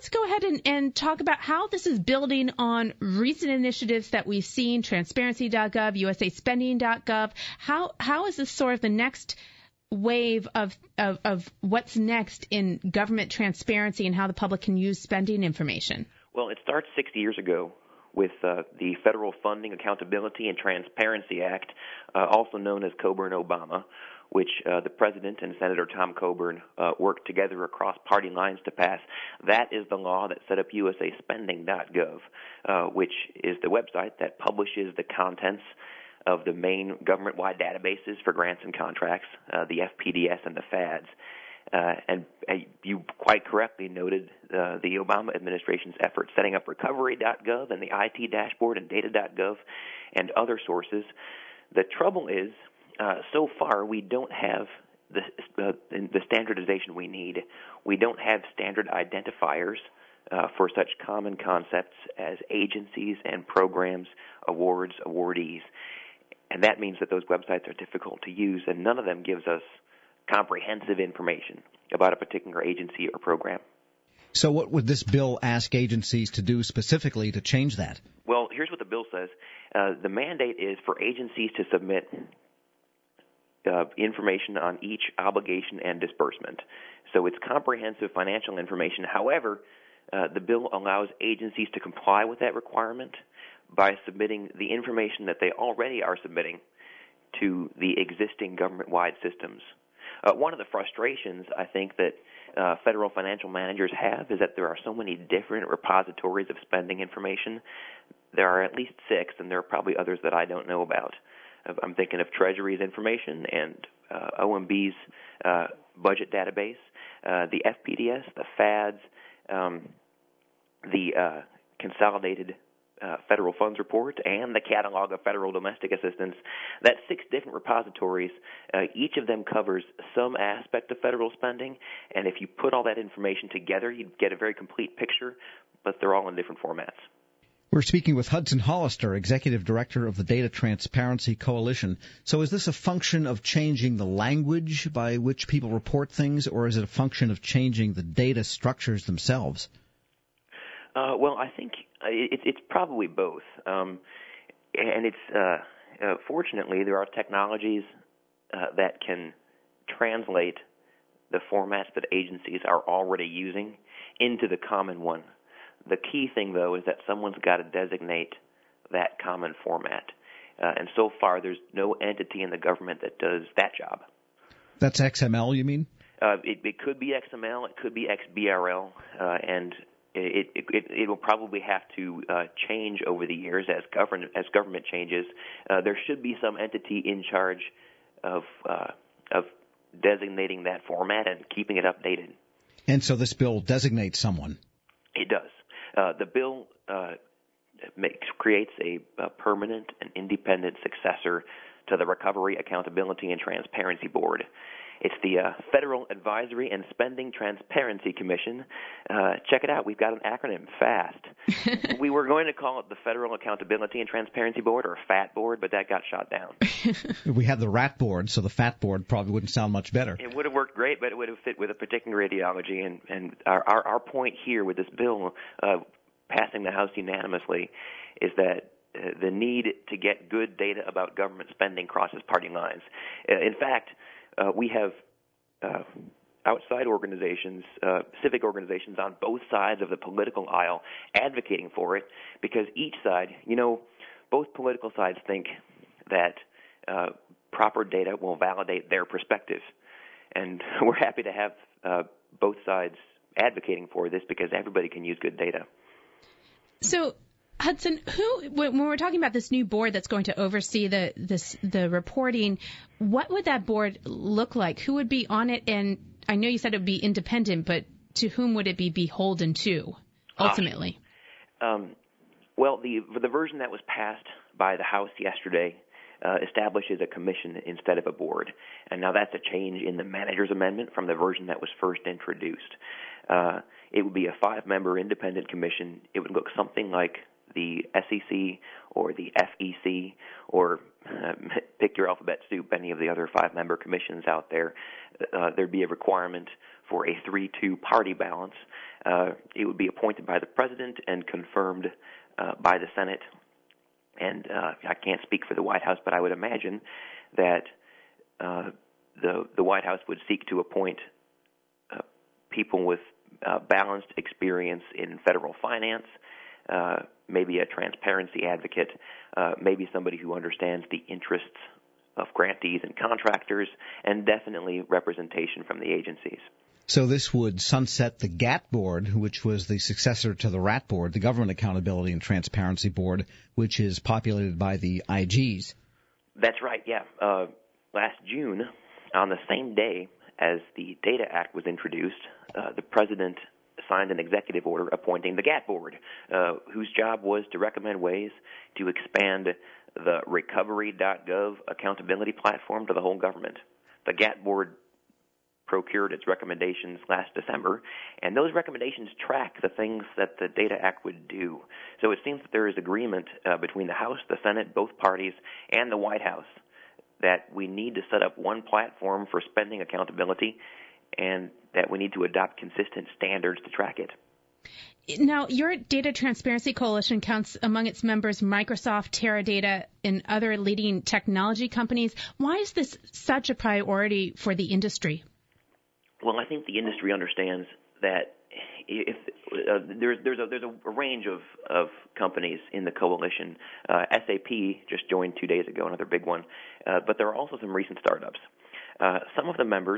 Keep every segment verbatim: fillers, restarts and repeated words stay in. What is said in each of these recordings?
let's go ahead and, and talk about how this is building on recent initiatives that we've seen, transparency dot gov, U S A spending dot gov. How how is this sort of the next wave of, of, of what's next in government transparency and how the public can use spending information? Well, it starts sixty years ago with uh, the Federal Funding Accountability and Transparency Act, uh, also known as Coburn-Obama, which uh, the President and Senator Tom Coburn uh, worked together across party lines to pass. That is the law that set up U S A spending dot gov, uh, which is the website that publishes the contents of the main government-wide databases for grants and contracts, uh, the F P D S and the F A Ds. Uh, and uh, you quite correctly noted uh, the Obama administration's efforts setting up recovery dot gov and the I T dashboard and data dot gov and other sources. The trouble is, uh, so far we don't have the, uh, the standardization we need. We don't have standard identifiers uh, for such common concepts as agencies and programs, awards, awardees. And that means that those websites are difficult to use, and none of them gives us comprehensive information about a particular agency or program. So what would this bill ask agencies to do specifically to change that? Well, here's what the bill says. Uh, the mandate is for agencies to submit uh, information on each obligation and disbursement. So it's comprehensive financial information. However, uh, the bill allows agencies to comply with that requirement by submitting the information that they already are submitting to the existing government-wide systems. Uh, one of the frustrations I think that uh, federal financial managers have is that there are so many different repositories of spending information. There are at least six, and there are probably others that I don't know about. I'm thinking of Treasury's information and uh, O M B's uh, budget database, uh, the F P D S, the F A Ds, um, the uh, Consolidated Uh, federal funds report, and the catalog of federal domestic assistance. That's six different repositories. Uh, each of them covers some aspect of federal spending, and if you put all that information together, you get a very complete picture, but they're all in different formats. We're speaking with Hudson Hollister, Executive Director of the Data Transparency Coalition. So is this a function of changing the language by which people report things, or is it a function of changing the data structures themselves? Uh, well, I think it, it's probably both. Um, and it's uh, uh, fortunately, there are technologies uh, that can translate the formats that agencies are already using into the common one. The key thing, though, is that someone's got to designate that common format. Uh, and so far, there's no entity in the government that does that job. That's X M L, you mean? Uh, it, it could be X M L, it could be X B R L, uh, and It, it, it, it will probably have to uh, change over the years as government as government changes. Uh, there should be some entity in charge of uh, of designating that format and keeping it updated. And so this bill designates someone. It does. Uh, the bill uh, makes, creates a, a permanent and independent successor to the Recovery, Accountability, and Transparency Board. It's the uh, Federal Advisory and Spending Transparency Commission. Uh, check it out. We've got an acronym, FAST. We were going to call it the Federal Accountability and Transparency Board, or FAT Board, but that got shot down. We have the RAT Board, so the FAT Board probably wouldn't sound much better. It would have worked great, but it would have fit with a particular ideology. And, and our, our, our point here with this bill uh, passing the House unanimously is that uh, the need to get good data about government spending crosses party lines. Uh, in fact, Uh, we have uh, outside organizations, uh, civic organizations on both sides of the political aisle advocating for it, because each side, you know, both political sides think that uh, proper data will validate their perspective. And we're happy to have uh, both sides advocating for this because everybody can use good data. So, Hudson, who, when we're talking about this new board that's going to oversee the this the reporting, what would that board look like? Who would be on it? And I know you said it would be independent, but to whom would it be beholden to, ultimately? Uh, um, well, the the version that was passed by the House yesterday uh, establishes a commission instead of a board. And now that's a change in the manager's amendment from the version that was first introduced. Uh, it would be a five-member independent commission. It would look something like the S E C or the F E C or uh, pick your alphabet soup, any of the other five-member commissions out there. Uh, there'd be a requirement for a three two party balance. Uh, it would be appointed by the president and confirmed uh, by the Senate. And uh, I can't speak for the White House, but I would imagine that uh, the the White House would seek to appoint uh, people with uh, balanced experience in federal finance, uh, maybe a transparency advocate, uh, maybe somebody who understands the interests of grantees and contractors, and definitely representation from the agencies. So this would sunset the G A T board, which was the successor to the R A T board, the Government Accountability and Transparency Board, which is populated by the I Gs. That's right, yeah. Uh, last June, on the same day as the Data Act was introduced, uh, the President signed an executive order appointing the G A T board, uh, whose job was to recommend ways to expand the recovery dot gov accountability platform to the whole government. The G A T board procured its recommendations last December, and those recommendations track the things that the Data Act would do. So it seems that there is agreement uh, between the House, the Senate, both parties, and the White House that we need to set up one platform for spending accountability and that we need to adopt consistent standards to track it. Now, your Data Transparency Coalition counts among its members Microsoft, Teradata, and other leading technology companies. Why is this such a priority for the industry? Well, I think the industry understands that if uh, there's there's a there's a range of, of companies in the coalition. Uh, S A P just joined two days ago, another big one. Uh, but there are also some recent startups. Uh, some of the members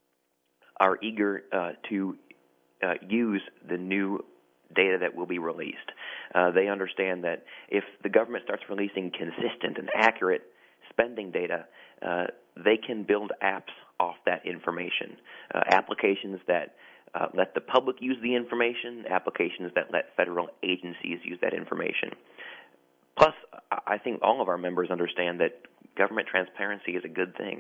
are eager uh, to uh, use the new data that will be released. Uh, they understand that if the government starts releasing consistent and accurate spending data, uh, they can build apps off that information, uh, applications that uh, let the public use the information, applications that let federal agencies use that information. Plus, I think all of our members understand that government transparency is a good thing.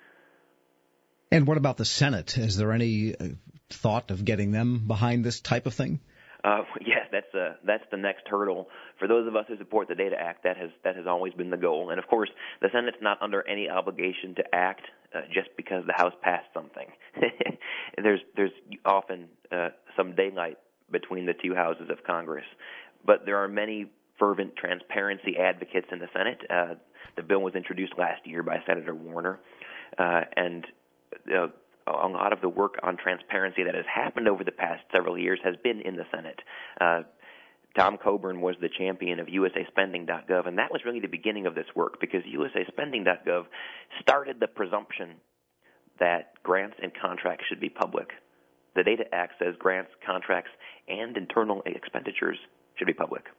And what about the Senate? Is there any uh, thought of getting them behind this type of thing? Uh, yes, that's uh, that's the next hurdle for those of us who support the Data Act. That has that has always been the goal, and of course, the Senate's not under any obligation to act uh, just because the House passed something. there's there's often uh, some daylight between the two houses of Congress, but there are many fervent transparency advocates in the Senate. Uh, the bill was introduced last year by Senator Warner, uh, and uh, a lot of the work on transparency that has happened over the past several years has been in the Senate. Uh, Tom Coburn was the champion of U S A Spending dot gov, and that was really the beginning of this work because U S A Spending dot gov started the presumption that grants and contracts should be public. The Data Act says grants, contracts, and internal expenditures should be public.